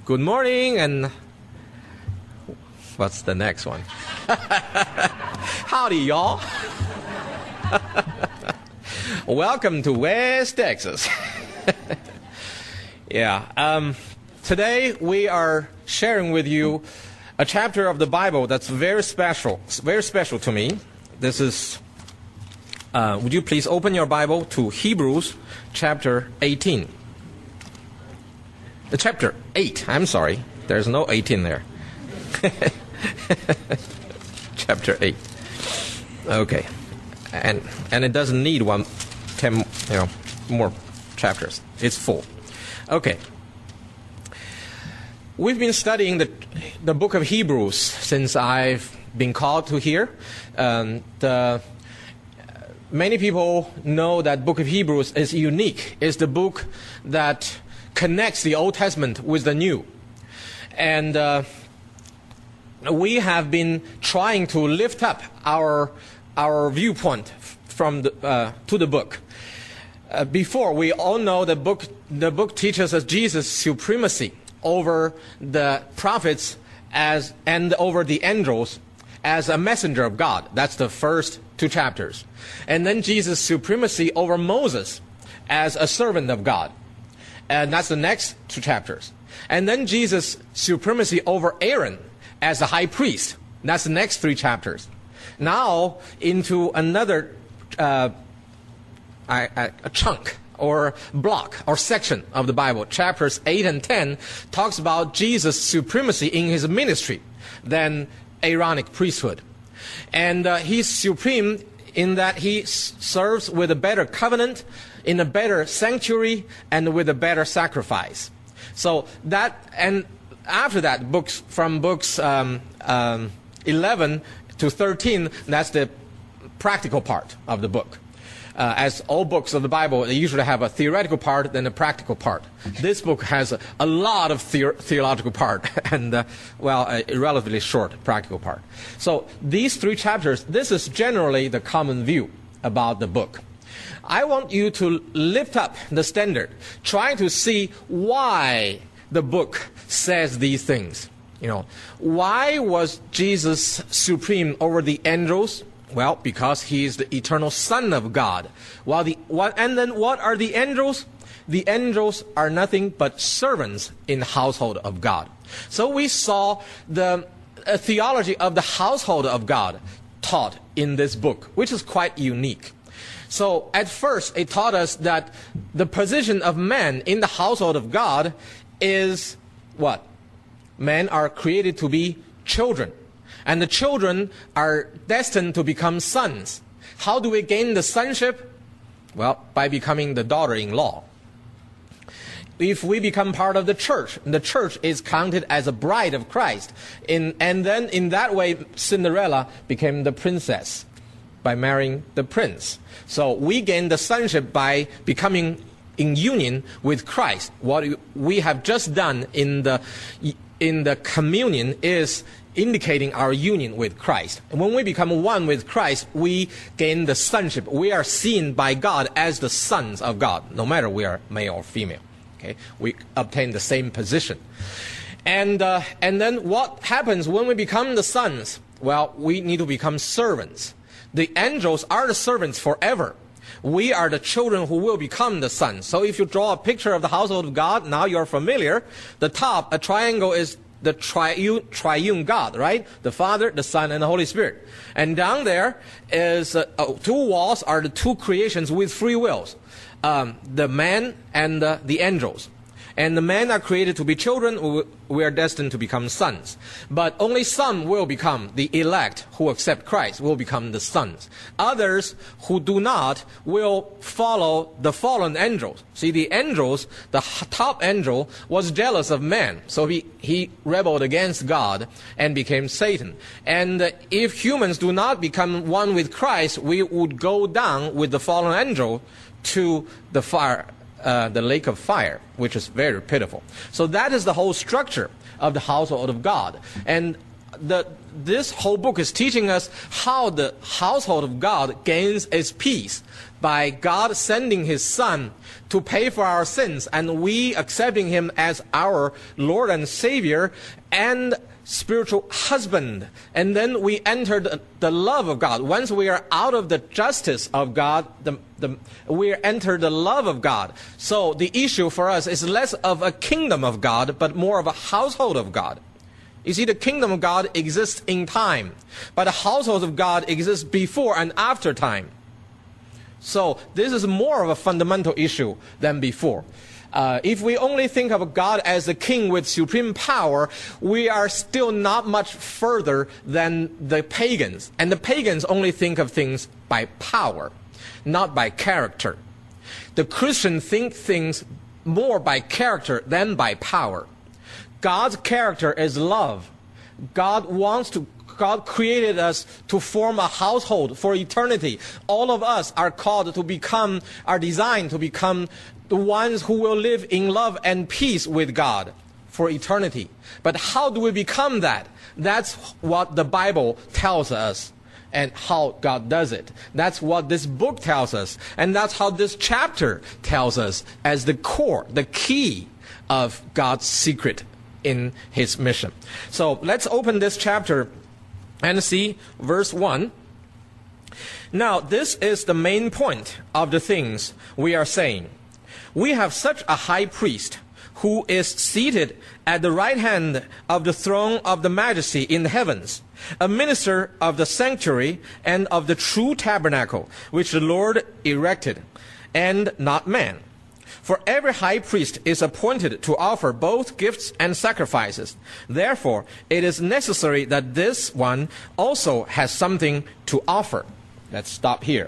Good morning, and what's the next one? Howdy, y'all. Welcome to West Texas. Today we are sharing with you a chapter of the Bible that's very special to me. This is, would you please open your Bible to Hebrews chapter 18. Chapter 8, I'm sorry. There's no 18 there. Chapter 8. Okay. And it doesn't need 10 more chapters. It's full. Okay. We've been studying the book of Hebrews since I've been called to here. Many people know that book of Hebrews is unique. It's the book that connects the Old Testament with the New. And we have been trying to lift up our viewpoint from to the book. Before, we all know the book teaches us Jesus' supremacy over the prophets and over the angels as a messenger of God. That's the first 2 chapters. And then Jesus' supremacy over Moses as a servant of God. And that's the next 2 chapters. And then Jesus' supremacy over Aaron as the high priest. That's the next 3 chapters. Now into another a chunk or block or section of the Bible. Chapters 8 and 10 talks about Jesus' supremacy in his ministry than Aaronic priesthood. And he's supreme in that he serves with a better covenant, in a better sanctuary, and with a better sacrifice. So that, and after that, books 11 to 13, that's the practical part of the book. As all books of the Bible, they usually have a theoretical part and a practical part. This book has a lot of theological part and, a relatively short practical part. So these 3 chapters, this is generally the common view about the book. I want you to lift up the standard, trying to see why the book says these things. Why was Jesus supreme over the angels? Well, because he is the eternal Son of God. And then what are the angels? The angels are nothing but servants in the household of God. So we saw the theology of the household of God taught in this book, which is quite unique. So at first, it taught us that the position of man in the household of God is what? Men are created to be children. And the children are destined to become sons. How do we gain the sonship? Well, by becoming the daughter-in-law. If we become part of the church is counted as a bride of Christ. And then in that way, Cinderella became the princess by marrying the prince. So we gain the sonship by becoming in union with Christ. What we have just done in the communion is indicating our union with Christ. And when we become one with Christ, we gain the sonship. We are seen by God as the sons of God, no matter we are male or female. Okay, we obtain the same position. And then what happens when we become the sons? Well, we need to become servants. The angels are the servants forever. We are the children who will become the sons. So if you draw a picture of the household of God, now you're familiar. The top, a triangle, is the triune God, right? The Father, the Son, and the Holy Spirit. And down there is 2 walls are the 2 creations with free wills. The man and the angels. And the men are created to be children. We are destined to become sons. But only some will become the elect who accept Christ, will become the sons. Others who do not will follow the fallen angels. See, the angels, the top angel was jealous of man. So he rebelled against God and became Satan. And if humans do not become one with Christ, we would go down with the fallen angel to the fire. The lake of fire, which is very pitiful. So that is the whole structure of the household of God. And this whole book is teaching us how the household of God gains its peace by God sending His Son to pay for our sins, and we accepting Him as our Lord and Savior and spiritual husband. And then we enter the love of God. Once we are out of the justice of God, we enter the love of God. So the issue for us is less of a kingdom of God, but more of a household of God. You see, the kingdom of God exists in time, but the household of God exists before and after time. So this is more of a fundamental issue than before. If we only think of God as a king with supreme power, we are still not much further than the pagans. And the pagans only think of things by power, not by character. The Christian think things more by character than by power. God's character is love. God created us to form a household for eternity. All of us are designed to become the ones who will live in love and peace with God for eternity. But how do we become that? That's what the Bible tells us and how God does it. That's what this book tells us. And that's how this chapter tells us as the core, the key of God's secret in His mission. So let's open this chapter and see verse 1. Now, this is the main point of the things we are saying. We have such a high priest who is seated at the right hand of the throne of the majesty in the heavens, a minister of the sanctuary and of the true tabernacle, which the Lord erected, and not man. For every high priest is appointed to offer both gifts and sacrifices. Therefore, it is necessary that this one also has something to offer. Let's stop here.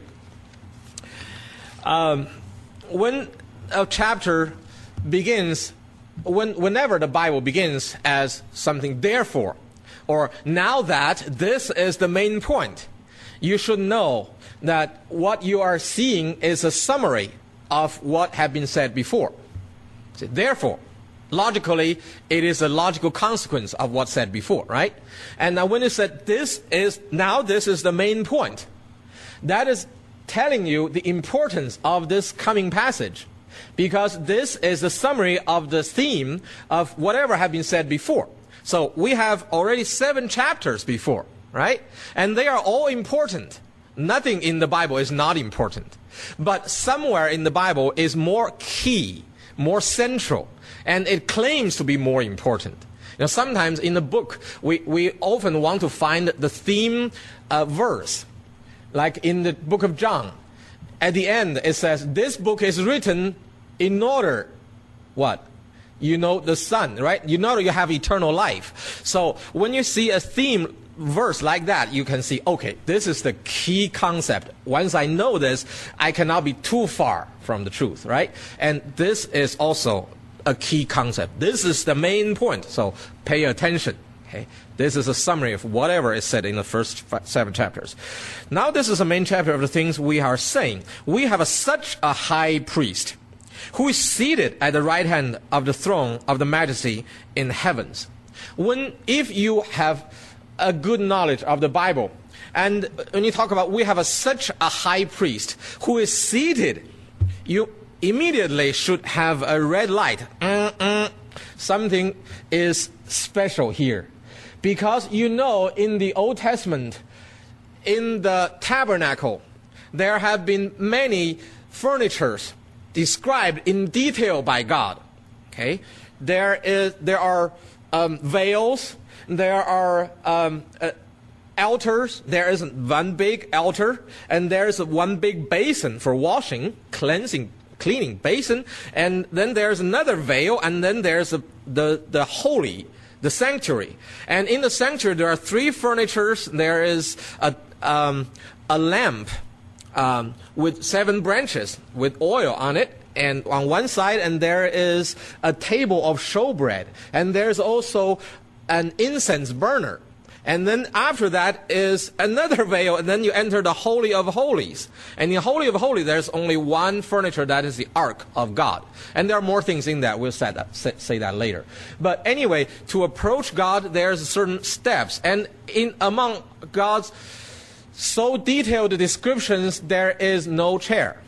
When a chapter begins, whenever the Bible begins as something therefore, or now that, this is the main point, you should know that what you are seeing is a summary of what had been said before. So, therefore, logically, it is a logical consequence of what's said before, right? And now when it said this is the main point, that is telling you the importance of this coming passage, because this is the summary of the theme of whatever had been said before. So we have already 7 chapters before, right? And they are all important. Nothing in the Bible is not important. But somewhere in the Bible is more key, more central, and it claims to be more important. You know, sometimes in the book, we often want to find the theme verse. Like in the book of John, at the end it says, this book is written in order, what? You know the Son, right? You know you have eternal life. So when you see a theme verse like that, you can see, okay, this is the key concept. Once I know this, I cannot be too far from the truth, right? And this is also a key concept. This is the main point, so pay attention. Okay? This is a summary of whatever is said in the first 7 chapters. Now this is the main chapter of the things we are saying. We have such a high priest who is seated at the right hand of the throne of the majesty in heavens. If you have a good knowledge of the Bible, and when you talk about we have such a high priest who is seated, you immediately should have a red light. Something is special here. Because you know in the Old Testament, in the tabernacle, there have been many furnitures described in detail by God. Okay, there are veils, there are altars. There is one big altar, and there is one big basin for washing, cleaning basin, and then there's another veil, and then there's the holy, the sanctuary. And in the sanctuary there are 3 furnitures. There is a lamp with 7 branches with oil on it, and on one side, and there is a table of showbread, and there's also an incense burner. And then after that is another veil, and then you enter the Holy of Holies. And in the Holy of Holies, there's only one furniture, that is the Ark of God. And there are more things in that. We'll say that later. But anyway, to approach God, there's certain steps. And among God's so detailed descriptions, there is no chair.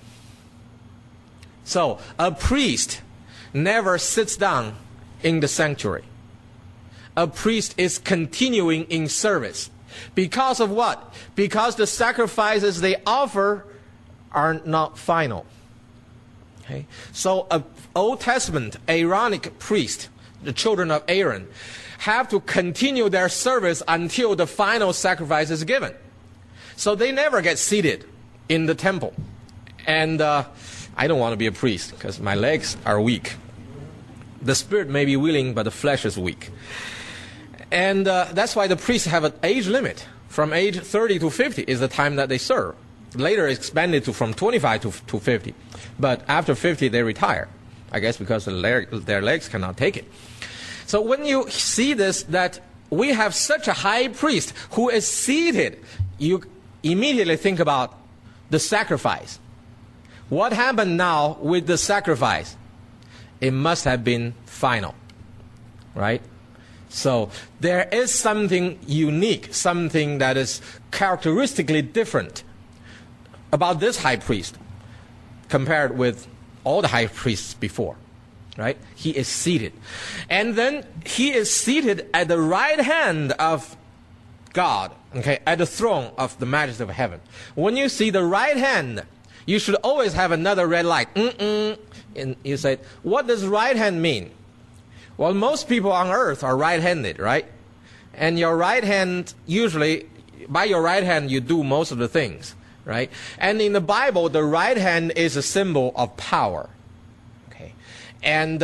So a priest never sits down in the sanctuary. A priest is continuing in service. Because of what? Because the sacrifices they offer are not final. Okay? So an Old Testament Aaronic priest, the children of Aaron, have to continue their service until the final sacrifice is given. So they never get seated in the temple. And I don't want to be a priest because my legs are weak. The spirit may be willing, but the flesh is weak. And that's why the priests have an age limit. From age 30 to 50 is the time that they serve. Later expanded to from 25 to 50. But after 50 they retire. I guess because their legs cannot take it. So when you see this, that we have such a high priest who is seated, you immediately think about the sacrifice. What happened now with the sacrifice? It must have been final. Right? So there is something unique, something that is characteristically different about this high priest compared with all the high priests before. Right? He is seated. And then he is seated at the right hand of God, okay, at the throne of the majesty of heaven. When you see the right hand, you should always have another red light. And you say, what does right hand mean? Well, most people on earth are right-handed, right? And your right hand, usually, by your right hand, you do most of the things, right? And in the Bible, the right hand is a symbol of power. Okay. And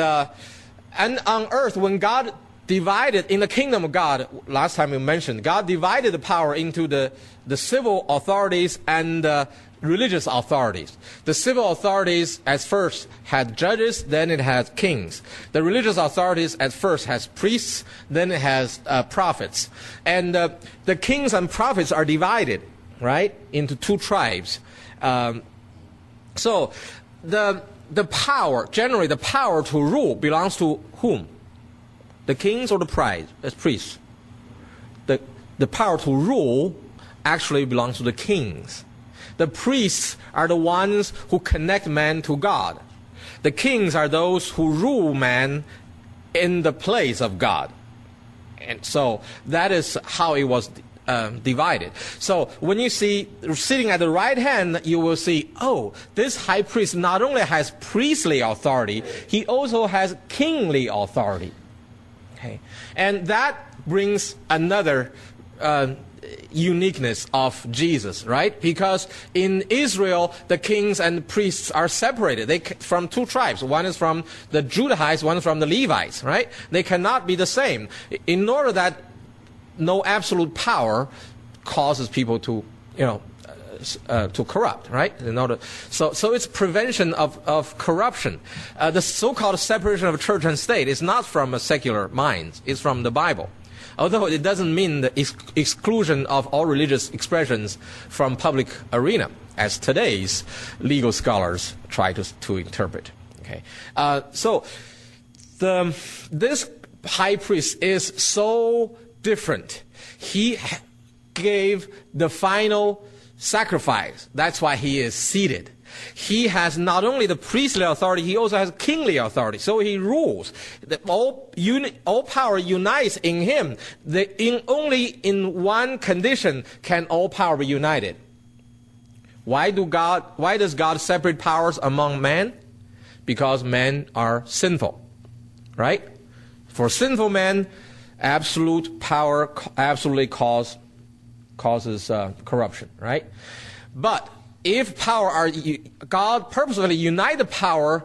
on earth, when God divided, in the kingdom of God, last time we mentioned, God divided the power into the civil authorities and religious authorities. The civil authorities at first had judges, then it had kings. The religious authorities at first has priests, then it has prophets. And the kings and prophets are divided, right, into two tribes. So the power, generally the power to rule belongs to whom? The kings or the priests? The power to rule actually belongs to the kings. The priests are the ones who connect man to God. The kings are those who rule man in the place of God. And so that is how it was divided. So when you see sitting at the right hand, you will see, oh, this high priest not only has priestly authority, he also has kingly authority. Okay. And that brings another uniqueness of Jesus, right? Because in Israel, the kings and priests are separated. They from two tribes. One is from the Judahites, one from the Levites, right? They cannot be the same. In order that no absolute power causes people to, to corrupt, right? In order, so it's prevention of corruption. The so-called separation of church and state is not from a secular mind. It's from the Bible. Although it doesn't mean the exclusion of all religious expressions from public arena, as today's legal scholars try to interpret. Okay, so this high priest is so different. He gave the final sacrifice. That's why he is seated. He has not only the priestly authority, he also has kingly authority. So he rules. All power unites in him. Only in one condition can all power be united. Why does God separate powers among men? Because men are sinful. Right? For sinful men, absolute power absolutely causes corruption. Right? But if God purposefully unite the power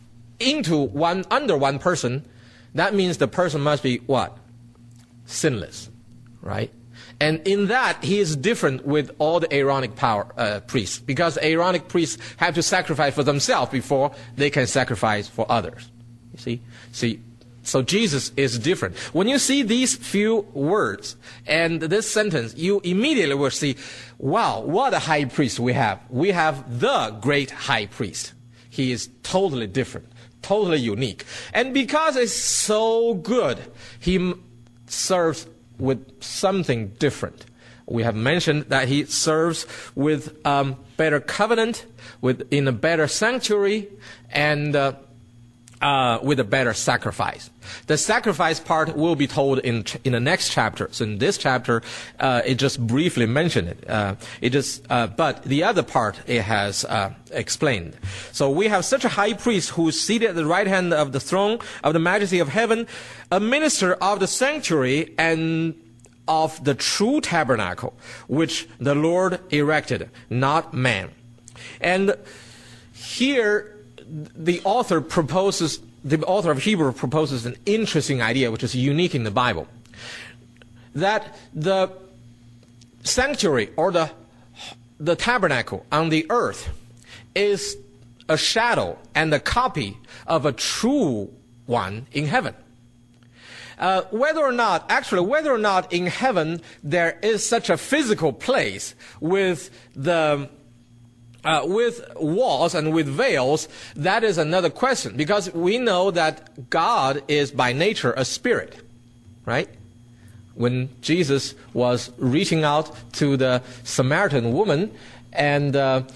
under one person, that means the person must be what? Sinless, right? And in that, he is different with all the Aaronic priests, because the Aaronic priests have to sacrifice for themselves before they can sacrifice for others. You see? So Jesus is different. When you see these few words and this sentence, you immediately will see, wow, what a high priest we have. We have the great high priest. He is totally different, totally unique. And because it's so good, he serves with something different. We have mentioned that he serves with better covenant, in a better sanctuary, and with a better sacrifice. The sacrifice part will be told in the next chapter. So in this chapter, it just briefly mentioned it. But the other part it has explained. So we have such a high priest who is seated at the right hand of the throne of the majesty of heaven, a minister of the sanctuary and of the true tabernacle, which the Lord erected, not man. And here, the author of Hebrew proposes an interesting idea, which is unique in the Bible, that the sanctuary or the tabernacle on the earth is a shadow and a copy of a true one in heaven. Whether or not in heaven there is such a physical place with walls and with veils, that is another question. Because we know that God is by nature a spirit, right? When Jesus was reaching out to the Samaritan woman, and the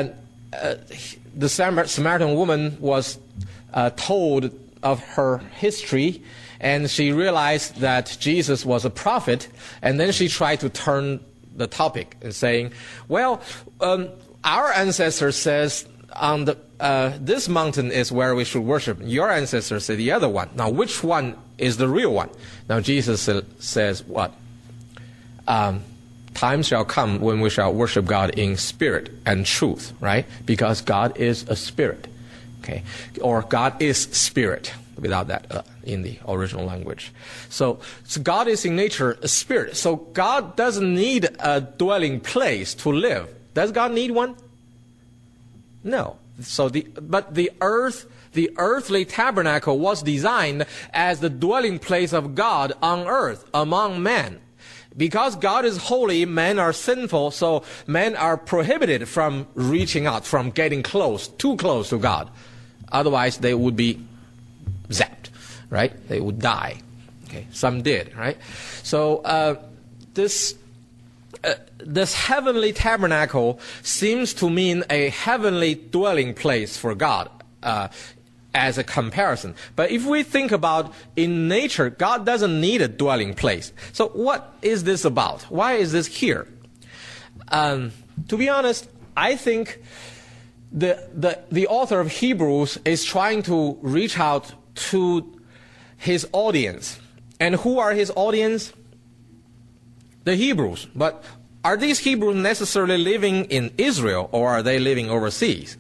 Samaritan woman was told of her history, and she realized that Jesus was a prophet, and then she tried to turn the topic and saying, well, our ancestor says on this mountain is where we should worship. Your ancestor said the other one. Now, which one is the real one? Now, Jesus says what? Time shall come when we shall worship God in spirit and truth, right? Because God is a spirit, okay? Or God is spirit, without that in the original language. So God is in nature a spirit. So God doesn't need a dwelling place to live. Does God need one? No. But the earthly tabernacle was designed as the dwelling place of God on earth among men. Because God is holy, men are sinful, so men are prohibited from reaching out, from getting too close to God. Otherwise, they would be zapped, right? They would die. Okay, some did, right? So this heavenly tabernacle seems to mean a heavenly dwelling place for God as a comparison. But if we think about in nature, God doesn't need a dwelling place. So what is this about? Why is this here? To be honest, I think the author of Hebrews is trying to reach out to his audience. And who are his audience? The Hebrews. But are these Hebrews necessarily living in Israel, or are they living overseas?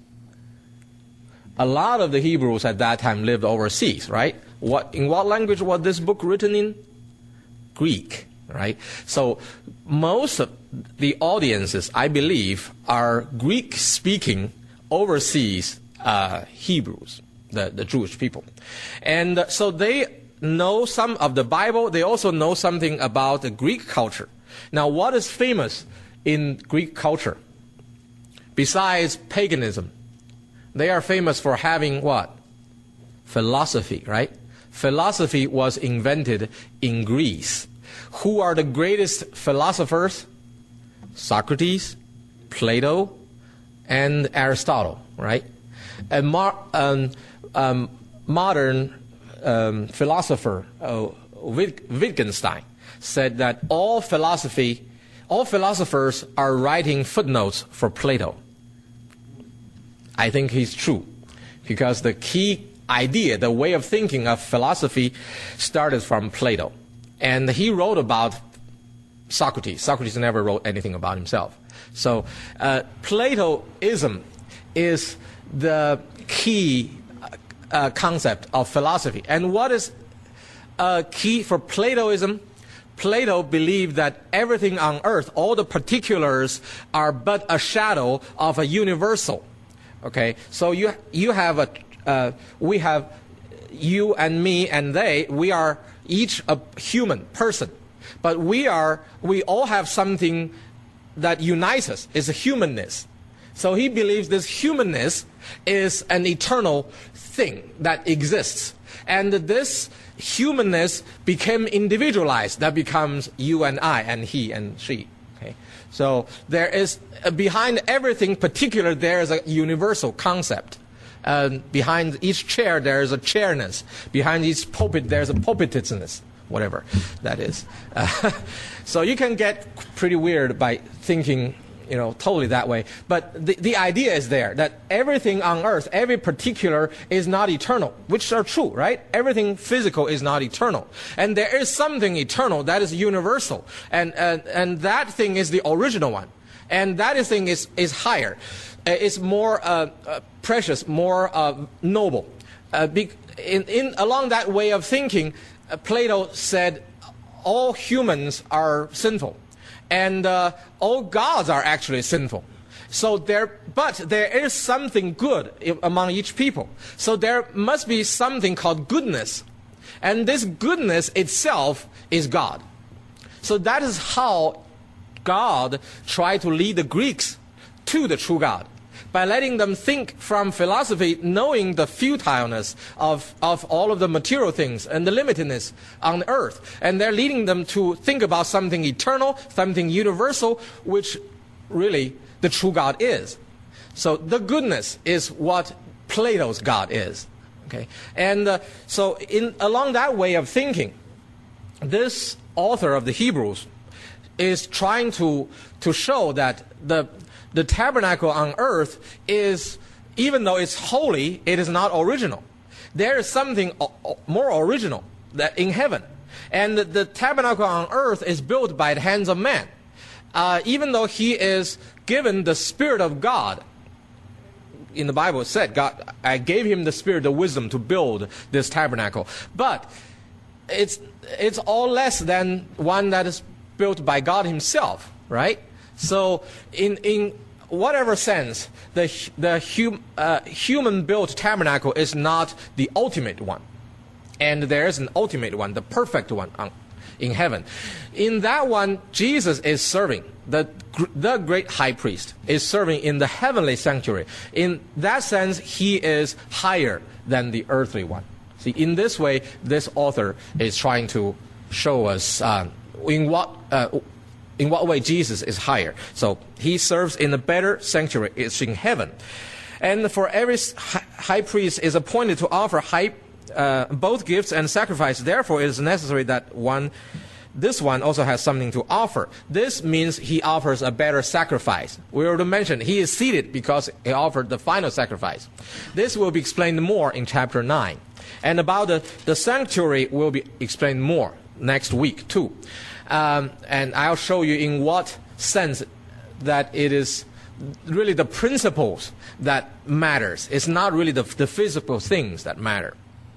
A lot of the Hebrews at that time lived overseas, right? In what language was this book written in? Greek, right? So most of the audiences, I believe, are Greek-speaking overseas Hebrews, the Jewish people. And so they know some of the Bible. They also know something about the Greek culture. Now, what is famous in Greek culture? Besides paganism, they are famous for having what? Philosophy, right? Philosophy was invented in Greece. Who are the greatest philosophers? Socrates, Plato, and Aristotle, right? A modern philosopher, Wittgenstein, said that all philosophers are writing footnotes for Plato. I think he's true, because the key idea, the way of thinking of philosophy started from Plato. And he wrote about Socrates. Socrates never wrote anything about himself. So Platoism is the key concept of philosophy. And what is key for Platoism? Plato believed that everything on earth, all the particulars, are but a shadow of a universal. Okay, so we have you and me and they, we are each a human person. But we all have something that unites us, is a humanness. So he believes this humanness is an eternal thing that exists. And this humanness became individualized. That becomes you and I, and he and she. Okay? So there is, behind everything particular, there is a universal concept. Behind each chair, there is a chairness. Behind each pulpit, there is a pulpitedness. Whatever that is. So you can get pretty weird by thinking, totally that way. But the idea is there, that everything on earth, every particular is not eternal, which are true, right? Everything physical is not eternal. And there is something eternal that is universal. And that thing is the original one. And that thing is higher. It's more precious, more noble. Along that way of thinking, Plato said all humans are sinful, and all gods are actually sinful. But there is something good among each people. So there must be something called goodness, and this goodness itself is God. So that is how God tried to lead the Greeks to the true God, by letting them think from philosophy, knowing the futileness of all of the material things and the limitedness on the earth. And they're leading them to think about something eternal, something universal, which really the true God is. So the goodness is what Plato's God is. Okay? And so along that way of thinking, this author of the Hebrews is trying to show that the tabernacle on earth is, even though it's holy, it is not original. There is something more original that in heaven. And the tabernacle on earth is built by the hands of man. Even though he is given the Spirit of God, in the Bible it said, God, I gave him the Spirit, the wisdom to build this tabernacle. But it's all less than one that is built by God himself, right? So in whatever sense, the human-built tabernacle is not the ultimate one. And there is an ultimate one, the perfect one in heaven. In that one, Jesus is serving. The great high priest is serving in the heavenly sanctuary. In that sense, he is higher than the earthly one. See, in this way, this author is trying to show us in what way Jesus is higher. So he serves in a better sanctuary. It's in heaven. And for every high priest is appointed to offer both gifts and sacrifice. Therefore, it is necessary that this one also has something to offer. This means he offers a better sacrifice. We already mentioned he is seated because he offered the final sacrifice. This will be explained more in chapter 9. And about the sanctuary will be explained more next week too. And I'll show you in what sense that it is really the principles that matters. It's not really the physical things that matter.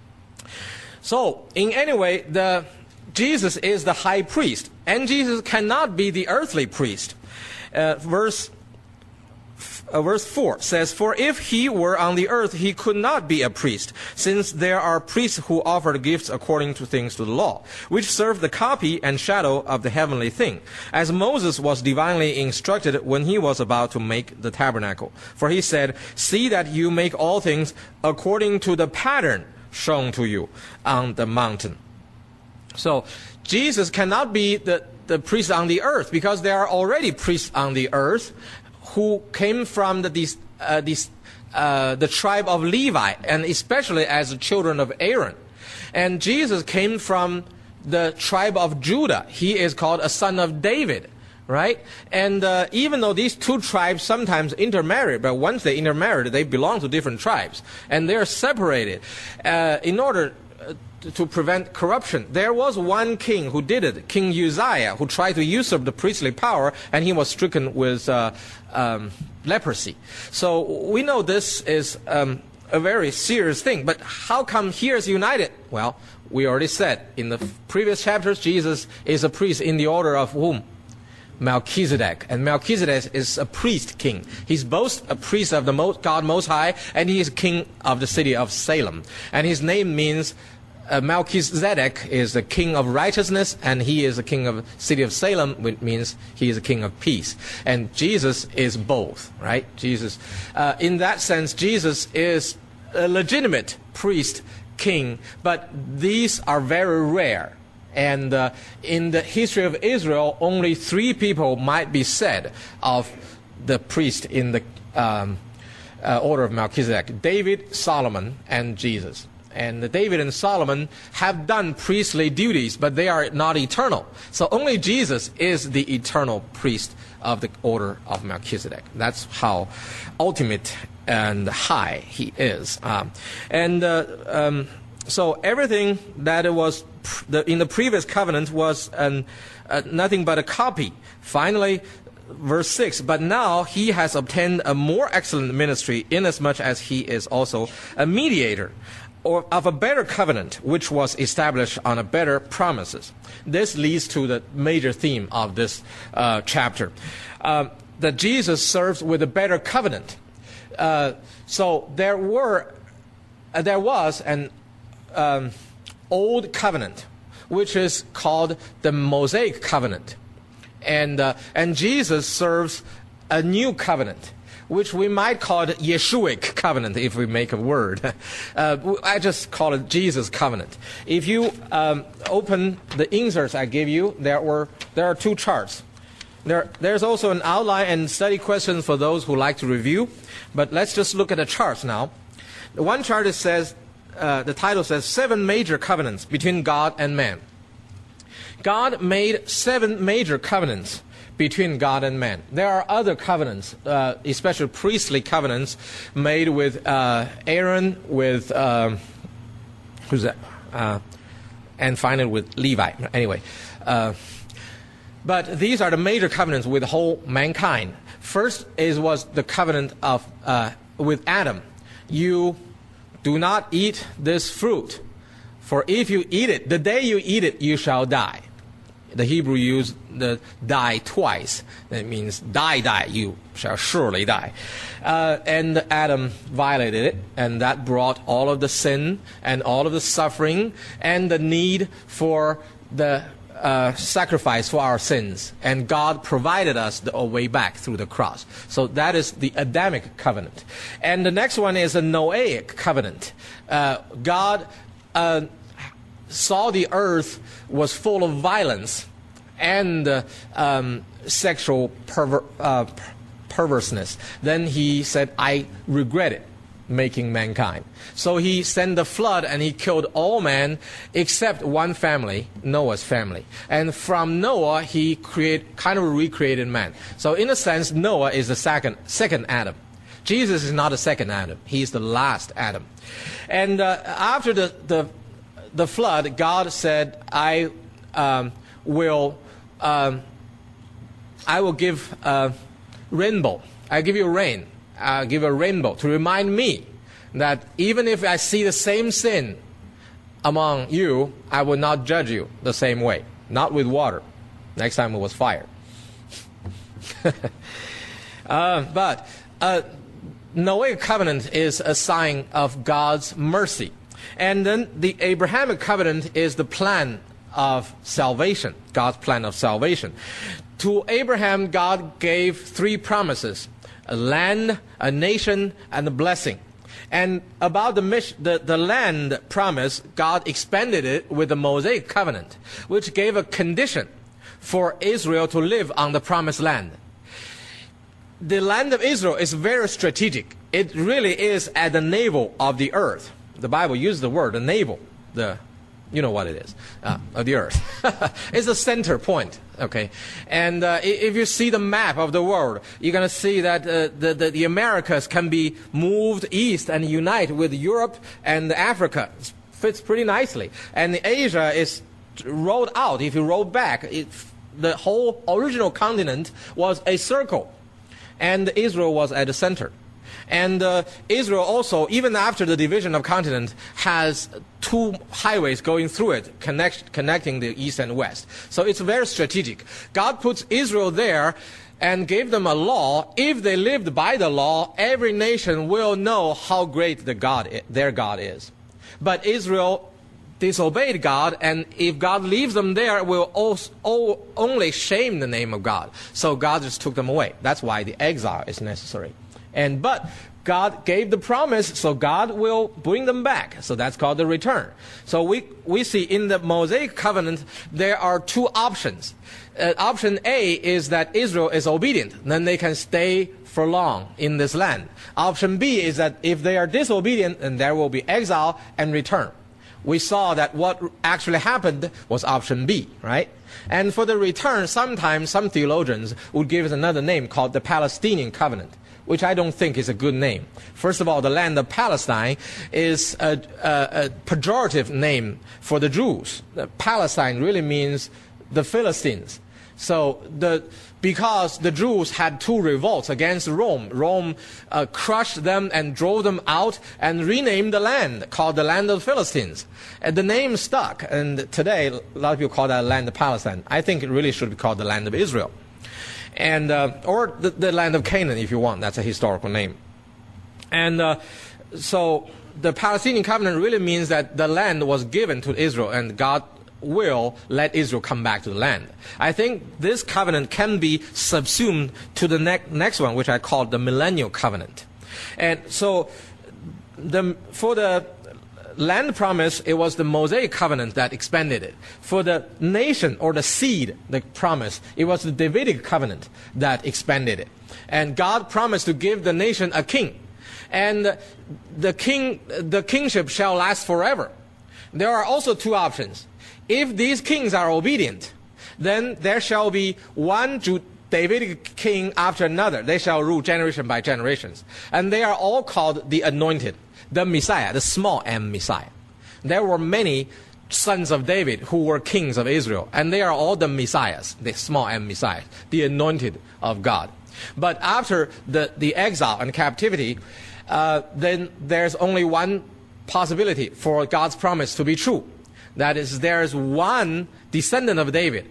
So, in any way, Jesus is the high priest, and Jesus cannot be the earthly priest. Verse 4 says, "For if he were on the earth, he could not be a priest, since there are priests who offer gifts according to things to the law, which serve the copy and shadow of the heavenly thing, as Moses was divinely instructed when he was about to make the tabernacle. For he said, 'See that you make all things according to the pattern shown to you on the mountain.'" So Jesus cannot be the priest on the earth, because there are already priests on the earth who came from the tribe of Levi, and especially as the children of Aaron. And Jesus came from the tribe of Judah. He is called a son of David, right? And even though these two tribes sometimes intermarry, but once they intermarry, they belong to different tribes, and they're separated in order to prevent corruption. There was one king who did it, King Uzziah, who tried to usurp the priestly power, and he was stricken with leprosy. So we know this is a very serious thing. But how come here is united? Well, we already said in the previous chapters, Jesus is a priest in the order of whom? Melchizedek. And Melchizedek is a priest king. He's both a priest of the God Most High, and he is king of the city of Salem. And his name means Melchizedek is the king of righteousness, and he is the king of the city of Salem, which means he is a king of peace. And Jesus is both, right? Jesus, in that sense, Jesus is a legitimate priest king, but these are very rare. And in the history of Israel, only 3 people might be said of the priest in the order of Melchizedek: David, Solomon, and Jesus. And David and Solomon have done priestly duties, but they are not eternal. So only Jesus is the eternal priest of the order of Melchizedek. That's how ultimate and high he is. So everything that was in the previous covenant was nothing but a copy. Finally, verse 6, but now he has obtained a more excellent ministry, inasmuch as he is also a mediator of a better covenant, which was established on a better promises. This leads to the major theme of this chapter, that Jesus serves with a better covenant. So there was an old covenant, which is called the Mosaic covenant, and Jesus serves a new covenant, which we might call it Yeshuic covenant if we make a word. I just call it Jesus covenant. If you open the inserts I gave you, there are 2 charts. There's also an outline and study questions for those who like to review. But let's just look at the charts now. The one chart says, the title says 7 major covenants between God and man. God made 7 major covenants between God and man. There are other covenants, especially priestly covenants, made with Aaron, with who's that? And finally with Levi. Anyway, but these are the major covenants with the whole mankind. First was the covenant of with Adam. You do not eat this fruit, for if you eat it, the day you eat it, you shall die. The Hebrew used the die twice. That means die, you shall surely die. And Adam violated it, and that brought all of the sin and all of the suffering and the need for the sacrifice for our sins. And God provided us a way back through the cross. So that is the Adamic covenant. And the next one is a Noahic covenant. God saw the earth was full of violence and sexual perverseness. Then he said, I regret it, making mankind. So he sent the flood and he killed all men except one family, Noah's family. And from Noah he recreated man. So in a sense, Noah is the second Adam. Jesus is not the second Adam. He is the last Adam. And after the flood, God said, I will give rainbow. I give you rain. I'll give a rainbow to remind me that even if I see the same sin among you, I will not judge you the same way. Not with water. Next time it was fire. But Noahic covenant is a sign of God's mercy. And then the Abrahamic covenant is the plan of salvation, God's plan of salvation. To Abraham, God gave 3 promises: a land, a nation, and a blessing. And about the land promise, God expanded it with the Mosaic covenant, which gave a condition for Israel to live on the promised land. The land of Israel is very strategic. It really is at the navel of the earth. The Bible uses the word, the navel, you know what it is, of the earth. It's the center point, okay? And if you see the map of the world, you're going to see that the Americas can be moved east and unite with Europe and Africa. It fits pretty nicely. And Asia is rolled out. If you roll back, the whole original continent was a circle, and Israel was at the center. And Israel also, even after the division of continent, has two highways going through it, connecting the east and west. So it's very strategic. God puts Israel there and gave them a law. If they lived by the law, every nation will know how great their God is. But Israel disobeyed God, and if God leaves them there, it will only shame the name of God. So God just took them away. That's why the exile is necessary. But God gave the promise, so God will bring them back. So that's called the return. So we see in the Mosaic covenant, there are two options. Option A is that Israel is obedient. Then they can stay for long in this land. Option B is that if they are disobedient, then there will be exile and return. We saw that what actually happened was option B, right? And for the return, sometimes some theologians would give it another name called the Palestinian covenant, which I don't think is a good name. First of all, the land of Palestine is a pejorative name for the Jews. Palestine really means the Philistines. So because the Jews had two revolts against Rome, Rome crushed them and drove them out and renamed the land, called the land of the Philistines. And the name stuck, and today a lot of people call that land of Palestine. I think it really should be called the land of Israel. And or the land of Canaan, if you want. That's a historical name. And so the Palestinian covenant really means that the land was given to Israel, and God will let Israel come back to the land. I think this covenant can be subsumed to the next one, which I call the millennial covenant. And so for the land promise, it was the Mosaic covenant that expanded it. For the nation or the seed, the promise, it was the Davidic covenant that expanded it. And God promised to give the nation a king. And the kingship shall last forever. There are also two options. If these kings are obedient, then there shall be one Davidic king after another. They shall rule generation by generations. And they are all called the anointed, the Messiah, the small m Messiah. There were many sons of David who were kings of Israel, and they are all the Messiahs, the small m Messiahs, the anointed of God. But after the exile and captivity, then there's only one possibility for God's promise to be true. That is, there is one descendant of David,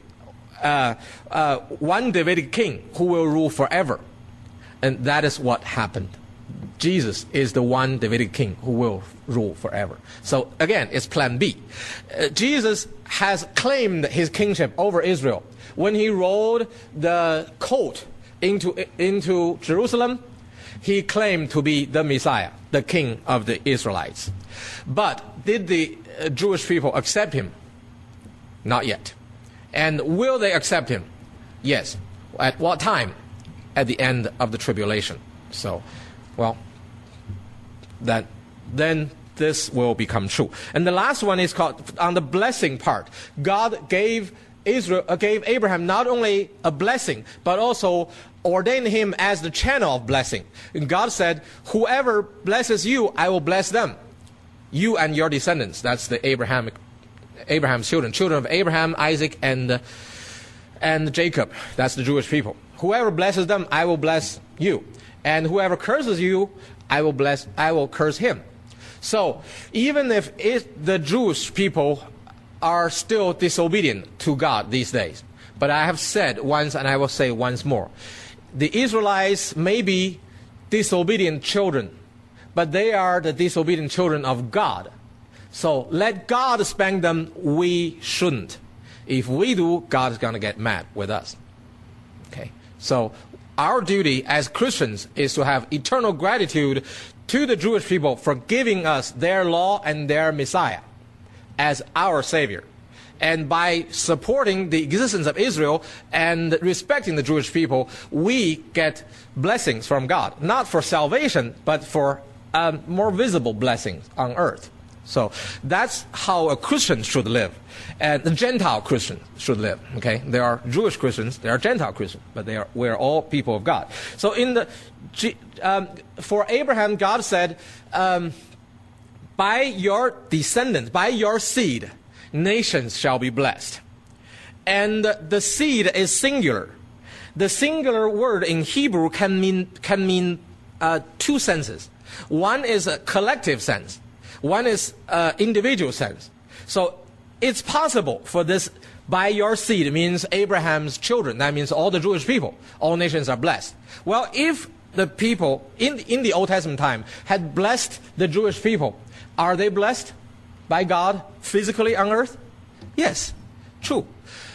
one Davidic king who will rule forever. And that is what happened. Jesus is the one Davidic king who will rule forever. So again, it's plan B. Jesus has claimed his kingship over Israel. When he rode the colt into Jerusalem, he claimed to be the Messiah, the king of the Israelites. But did the Jewish people accept him? Not yet. And will they accept him? Yes. At what time? At the end of the tribulation. So, well, then this will become true. And the last one is called, on the blessing part. God gave Abraham not only a blessing, but also ordained him as the channel of blessing. And God said, whoever blesses you, I will bless them. You and your descendants. That's the Abraham's children of Abraham, Isaac, and Jacob. That's the Jewish people. Whoever blesses them, I will bless you. And whoever curses you, I will curse him. So even if the Jewish people are still disobedient to God these days, but I have said once and I will say once more, the Israelites may be disobedient children, but they are the disobedient children of God. So let God spank them, we shouldn't. If we do, God is going to get mad with us. Okay. So our duty as Christians is to have eternal gratitude to the Jewish people for giving us their law and their Messiah as our Savior. And by supporting the existence of Israel and respecting the Jewish people, we get blessings from God. Not for salvation, but for more visible blessings on earth. So that's how a Christian should live. And the Gentile Christian should live. Okay, there are Jewish Christians, there are Gentile Christians, but we're all people of God. So for Abraham, God said, by your descendants, by your seed, nations shall be blessed. And the seed is singular. The singular word in Hebrew can mean two senses. One is a collective sense. One is individual sense. So it's possible for this, by your seed means Abraham's children. That means all the Jewish people. All nations are blessed. Well, if the people in the Old Testament time had blessed the Jewish people, are they blessed by God physically on earth? Yes, true.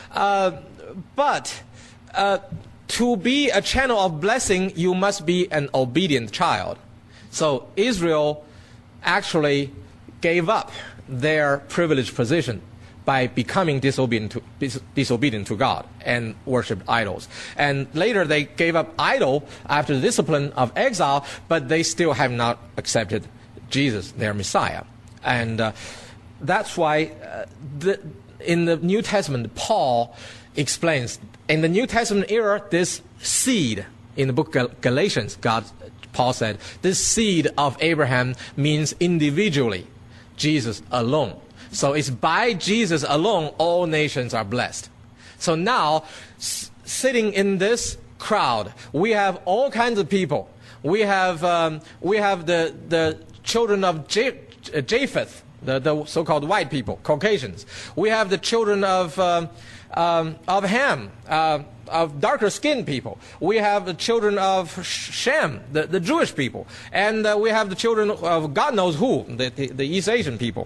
But to be a channel of blessing, you must be an obedient child. So Israel actually gave up their privileged position by becoming disobedient to God and worshipped idols. And later they gave up idol after the discipline of exile, but they still have not accepted Jesus, their Messiah. And that's why in the New Testament, Paul explains, in the New Testament era, this seed, in the book Galatians, Paul said, this seed of Abraham means individually, Jesus alone. So it's by Jesus alone all nations are blessed. So now, sitting in this crowd, we have all kinds of people. We have the children of Japheth, the so-called white people, Caucasians. We have the children of Ham, of darker-skinned people. We have the children of Shem, the Jewish people. And we have the children of God knows who, the East Asian people.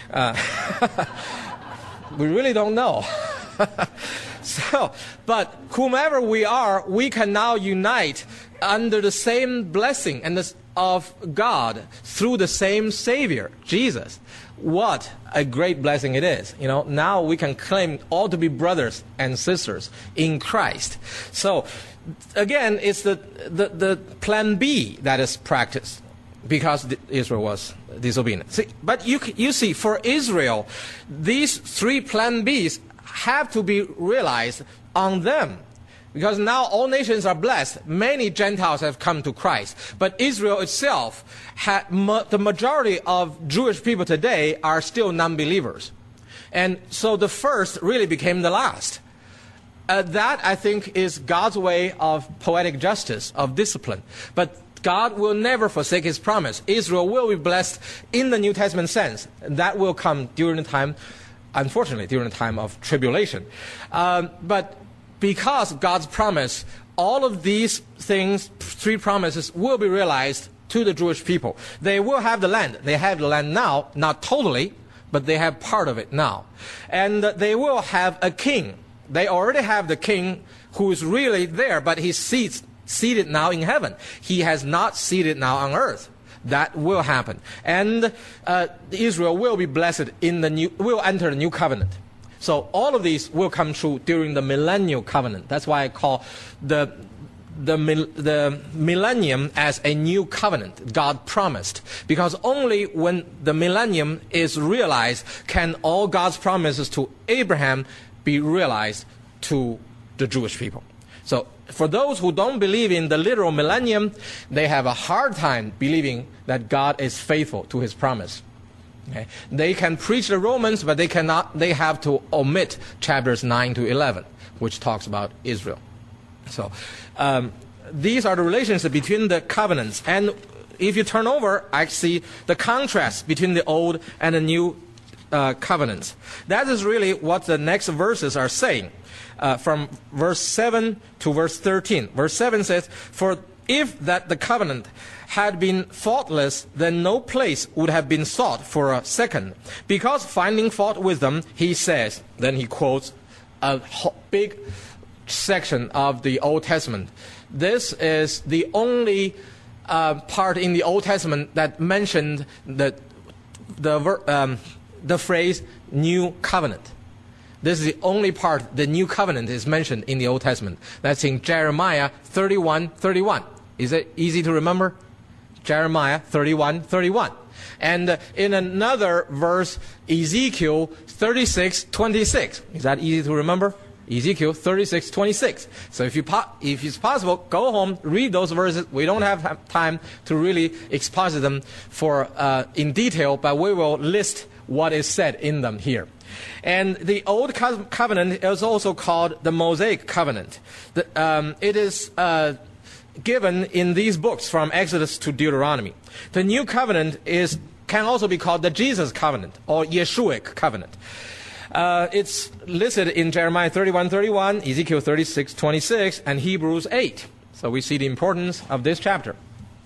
We really don't know. But whomever we are, we can now unite under the same blessing and of God through the same Savior, Jesus. What a great blessing it is. Now we can claim all to be brothers and sisters in Christ. So, again, it's the plan B that is practiced because Israel was disobedient. See, but you see, for Israel, these three plan Bs have to be realized on them. Because now all nations are blessed. Many Gentiles have come to Christ. But Israel itself, the majority of Jewish people today are still non-believers. And so the first really became the last. That, I think, is God's way of poetic justice, of discipline. But God will never forsake His promise. Israel will be blessed in the New Testament sense. That will come during the time, unfortunately, during the time of tribulation. But because God's promise, all of these things, three promises, will be realized to the Jewish people. They will have the land. They have the land now, not totally, but they have part of it now. And they will have a king. They already have the king who is really there, but he's seated now in heaven. He has not seated now on earth. That will happen. And Israel will be blessed will enter the new covenant. So all of these will come true during the millennial covenant. That's why I call the millennium as a new covenant God promised. Because only when the millennium is realized can all God's promises to Abraham be realized to the Jewish people. So for those who don't believe in the literal millennium, they have a hard time believing that God is faithful to His promise. Okay. They can preach the Romans, but they cannot. They have to omit chapters 9 to 11, which talks about Israel. So these are the relations between the covenants. And if you turn over, I see the contrast between the old and the new covenants. That is really what the next verses are saying. From verse 7 to verse 13. Verse 7 says, "For if that the covenant had been faultless, then no place would have been sought for a second. Because finding fault with them, he says," then he quotes a big section of the Old Testament. This is the only part in the Old Testament that mentioned the phrase "new covenant." This is the only part the new covenant is mentioned in the Old Testament. That's in Jeremiah 31:31. Is it easy to remember? Jeremiah 31:31. And in another verse, Ezekiel 36:26. Is that easy to remember? Ezekiel 36:26. So if it's possible, go home, read those verses. We don't have time to really exposit them in detail, but we will list what is said in them here. And the Old Covenant is also called the Mosaic Covenant. It is given in these books from Exodus to Deuteronomy. The new covenant can also be called the Jesus covenant or Yeshuic covenant. It's listed in Jeremiah 31:31, Ezekiel 36:26, and Hebrews 8. So we see the importance of this chapter.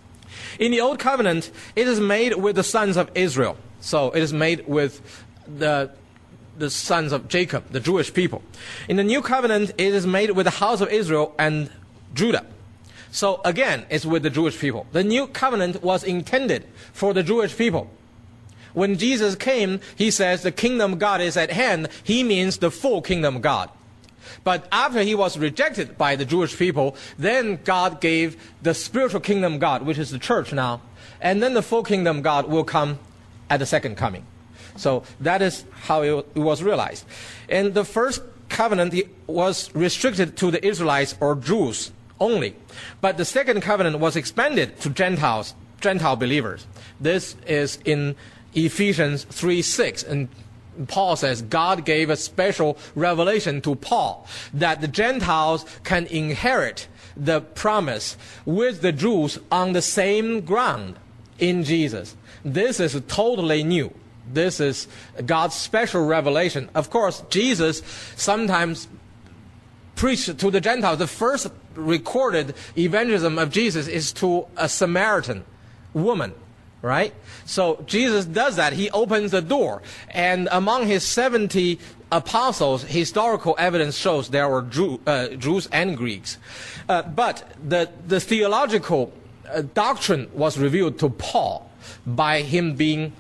In the Old Covenant, it is made with the sons of Israel. So it is made with the sons of Jacob, the Jewish people. In the New Covenant, it is made with the house of Israel and Judah. So again, it's with the Jewish people. The New Covenant was intended for the Jewish people. When Jesus came, he says the kingdom of God is at hand. He means the full kingdom of God. But after he was rejected by the Jewish people, then God gave the spiritual kingdom of God, which is the church now. And then the full kingdom of God will come at the second coming. So that is how it was realized. And the first covenant was restricted to the Israelites or Jews only. But the second covenant was expanded to Gentile believers. This is in Ephesians 3:6. And Paul says God gave a special revelation to Paul that the Gentiles can inherit the promise with the Jews on the same ground in Jesus. This is totally new. This is God's special revelation. Of course, Jesus sometimes preached to the Gentiles. The first recorded evangelism of Jesus is to a Samaritan woman, right? So Jesus does that. He opens the door. And among his 70 apostles, historical evidence shows there were Jews and Greeks. But the theological doctrine was revealed to Paul by him being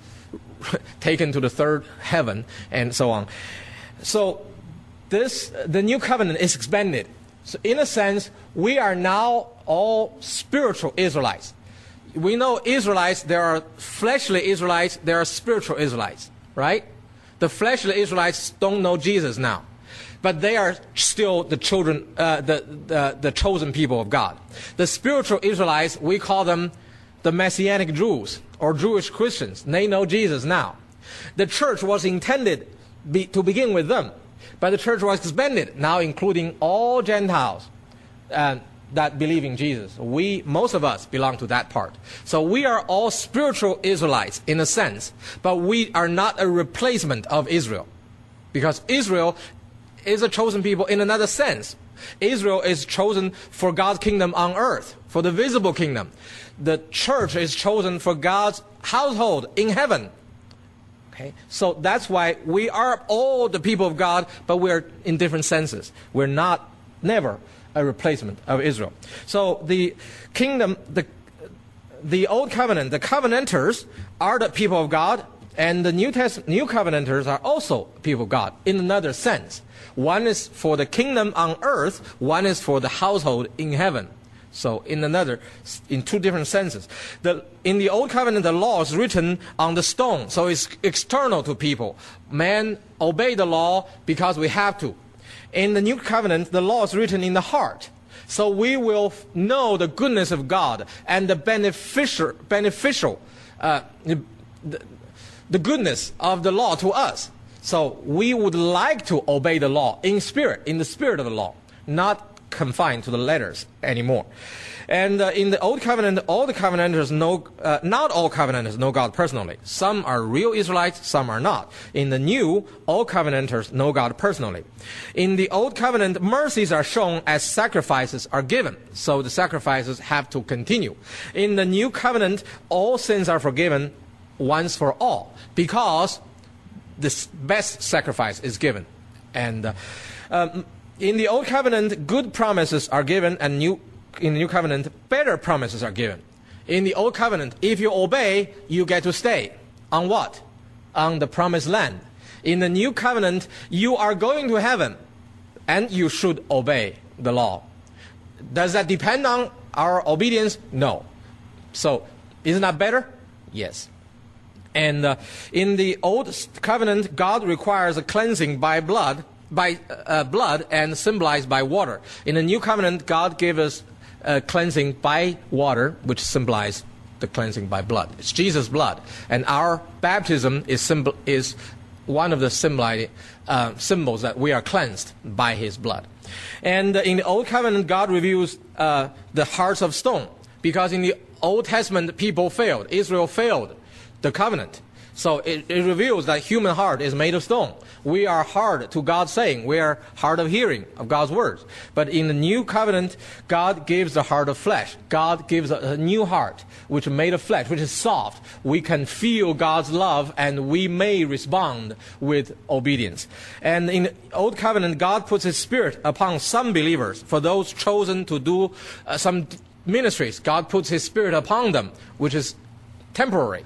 taken to the third heaven and so on. So the new covenant is expanded. So in a sense, we are now all spiritual Israelites. We know Israelites, there are fleshly Israelites, there are spiritual Israelites, right? The fleshly Israelites don't know Jesus now, but they are still the children, the chosen people of God. The spiritual Israelites, we call them the Messianic Jews or Jewish Christians. They know Jesus now. The church was intended to begin with them, but the church was expanded, now including all Gentiles that believe in Jesus. Most of us belong to that part. So we are all spiritual Israelites in a sense, but we are not a replacement of Israel. Because Israel is a chosen people in another sense. Israel is chosen for God's kingdom on earth, for the visible kingdom. The church is chosen for God's household in heaven. Okay? So that's why we are all the people of God, but we're in different senses. We're never a replacement of Israel. So the kingdom, the old covenant, the covenanters are the people of God, and the new covenanters are also people of God in another sense. One is for the kingdom on earth, one is for the household in heaven. So in two different senses. In the old covenant, the law is written on the stone, so it's external to people. Man obey the law because we have to. In the new covenant, the law is written in the heart. So we will know the goodness of God and the the goodness of the law to us. So we would like to obey the law in spirit, in the spirit of the law, not confined to the letters anymore. And in the old covenant, all the covenanters not all covenanters know God personally. Some are real Israelites, some are not. In the new, all covenanters know God personally. In the old covenant, mercies are shown as sacrifices are given. So the sacrifices have to continue. In the new covenant, all sins are forgiven once for all, because the best sacrifice is given. And in the old covenant, good promises are given, and in the new covenant, better promises are given. In the old covenant, if you obey, you get to stay. On what? On the promised land. In the new covenant, you are going to heaven, and you should obey the law. Does that depend on our obedience? No. So, isn't that better? Yes. And in the old covenant, God requires a cleansing by blood and symbolized by water. In the new covenant, God gave us cleansing by water, which symbolizes the cleansing by blood. It's Jesus' blood, and our baptism is one of the symbols that we are cleansed by his blood. And in the Old Covenant, God reveals the hearts of stone, because in the Old Testament, people failed. Israel failed the covenant. So it reveals that human heart is made of stone. We are hard to God's saying. We are hard of hearing of God's words. But in the new covenant, God gives the heart of flesh. God gives a new heart, which is made of flesh, which is soft. We can feel God's love, and we may respond with obedience. And in the Old Covenant, God puts His Spirit upon some believers. For those chosen to do some ministries, God puts His Spirit upon them, which is temporary.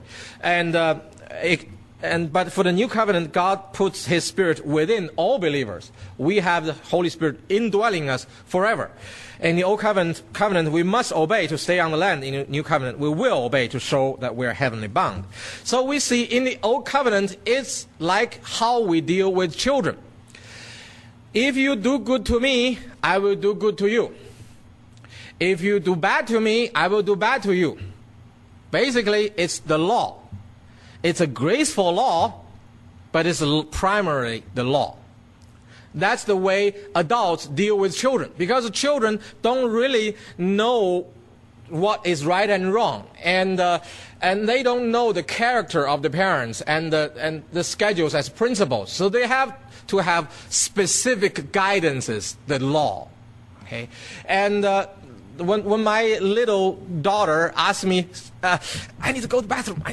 But for the new covenant, God puts His Spirit within all believers. We have the Holy Spirit indwelling us forever. In the Old Covenant, we must obey to stay on the land. In the New Covenant, we will obey to show that we are heavenly bound. So we see in the Old Covenant, it's like how we deal with children. If you do good to me, I will do good to you. If you do bad to me, I will do bad to you. Basically, it's the law. It's a graceful law, but it's primarily the law. That's the way adults deal with children, because children don't really know what is right and wrong, and they don't know the character of the parents and the schedules as principles. So they have to have specific guidances, the law. Okay, and when my little daughter asked me, I need to go to the bathroom.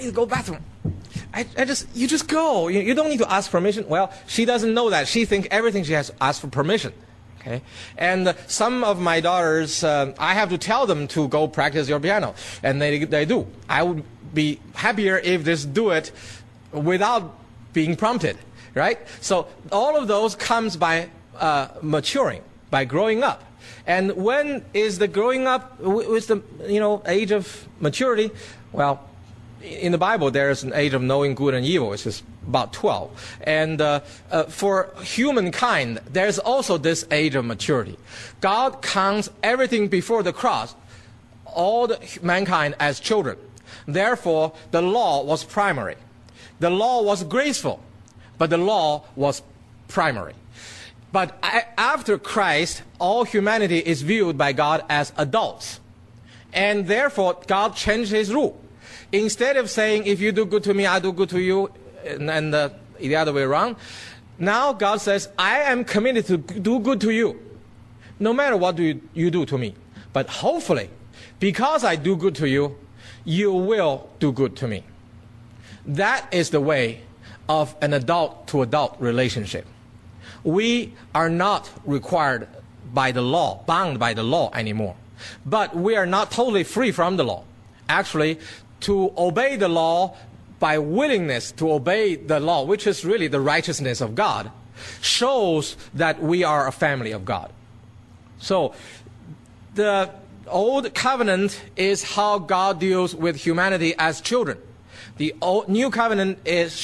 You just go. You don't need to ask permission. Well, she doesn't know that. She thinks everything she has to ask for permission. Okay? And some of my daughters, I have to tell them to go practice your piano. And they do. I would be happier if they do it without being prompted. Right? So all of those comes by maturing, by growing up. And when is the growing up with the age of maturity? Well, in the Bible, there is an age of knowing good and evil, which is about 12. And for humankind, there's also this age of maturity. God counts everything before the cross, all mankind as children. Therefore, the law was primary. The law was graceful, but the law was primary. But after Christ, all humanity is viewed by God as adults. And therefore, God changed His rule. Instead of saying, if you do good to me, I do good to you, and the other way around, now God says, I am committed to do good to you, no matter what you do to me. But hopefully, because I do good to you, you will do good to me. That is the way of an adult-to-adult relationship. We are not required by the law, bound by the law anymore. But we are not totally free from the law. Actually, to obey the law by willingness to obey the law, which is really the righteousness of God, shows that we are a family of God. So the Old Covenant is how God deals with humanity as children. The New Covenant is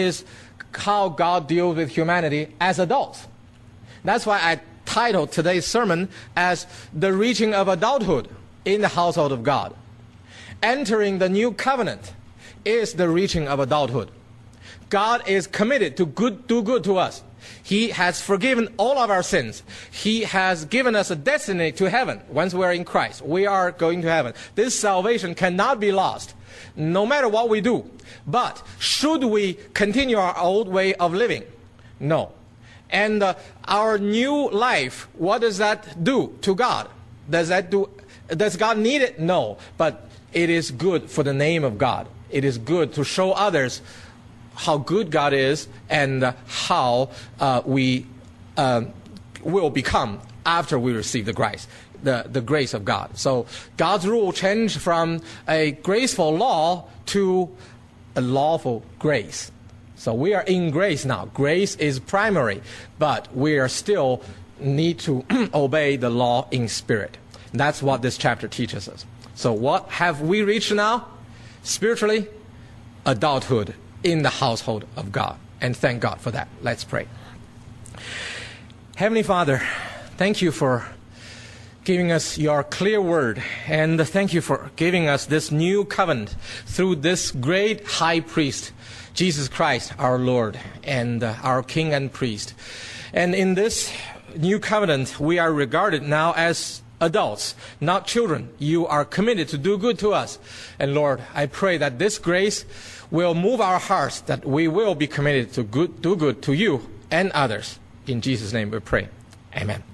how God deals with humanity as adults. That's why I titled today's sermon as The Reaching of Adulthood in the Household of God. Entering the New Covenant is the reaching of adulthood. God is committed to do good to us. He has forgiven all of our sins. He has given us a destiny to heaven. Once we are in Christ, we are going to heaven. This salvation cannot be lost, no matter what we do. But should we continue our old way of living? No. And our new life, what does that do to God? Does God need it? No. But it is good for the name of God. It is good to show others how good God is and how we will become after we receive the grace of God. So God's rule changed from a graceful law to a lawful grace. So we are in grace now. Grace is primary, but we are still need to obey the law in spirit. That's what this chapter teaches us. So what have we reached now? Spiritually, adulthood in the household of God. And thank God for that. Let's pray. Heavenly Father, thank you for giving us your clear word. And thank you for giving us this new covenant through this great high priest, Jesus Christ, our Lord and our King and priest. And in this new covenant, we are regarded now as adults, not children. You are committed to do good to us. And Lord, I pray that this grace will move our hearts, that we will be committed to do good to you and others. In Jesus' name we pray. Amen.